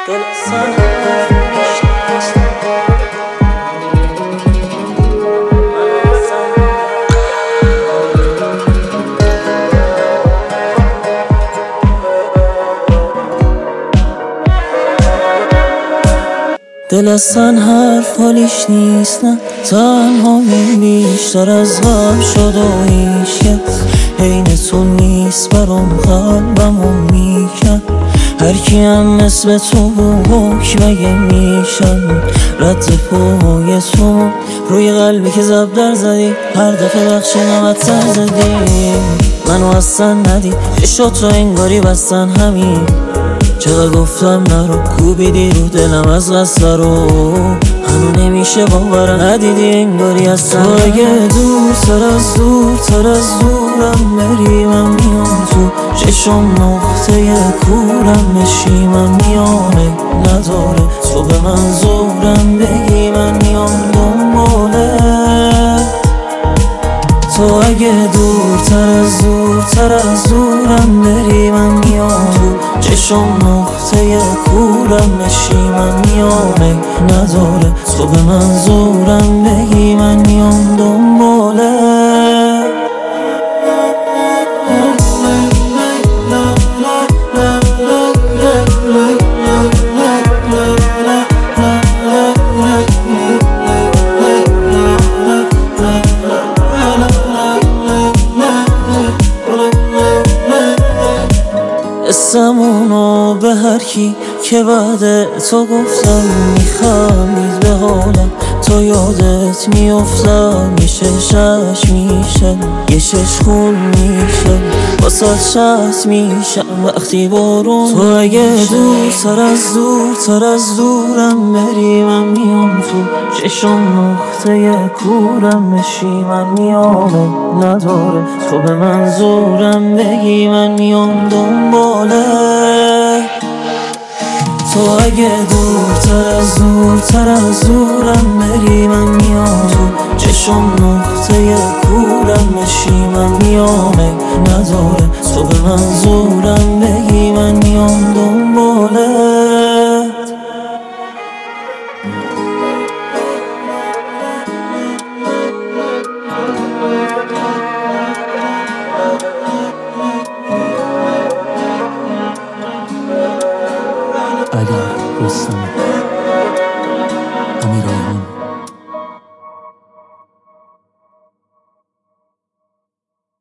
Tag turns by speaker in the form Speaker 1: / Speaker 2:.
Speaker 1: دل اصلا حرف حالیش نیست، نه تنها بیشتر از قبل شد و هیچکس عین تو نیست، برام قلبمو میکن. هرکی هم مثل تو حکم مگه میشن، رد پای تو روی قلبی که زبدر زدی، هر دفعه بخش نمتر زدی، منو اصلا ندید شد تو انگاری بستن همین. چقدر گفتم نرو، کوبیدی رو دلم از قصد رو، هنو نمیشه باورم ندیدی انگاری هستم. تو اگه دورتر از دورم بری، من میام تو چشم نقطه کورم بشی، من میام نداره تو به من زورم بگی، من میام دنبالت. تو اگه دورتر از دورم بری، من میام تو چشم نقطه کورم بشی، من میام نداره تو به من زورم بگی، من میام دنبالت. اسمونو به هر کی که بعد تو گفتم میخندید به حالم، تو یادت میافتم یه شش میشن، یه شش خون میشن، واسه شست میشم وقتی بارون. تو اگه دورتر از دورم بری، من میام تو چشم نقطه کورم بشی، من میام نداره تو به من زورم بگی، من میام دنبالت. تو اگه دورتر از دورم بری، من میام تو چشم نقطه کورم بشی، من میام نداره تو به من زورم بگی، من میام دنبالت.
Speaker 2: علی رستمی.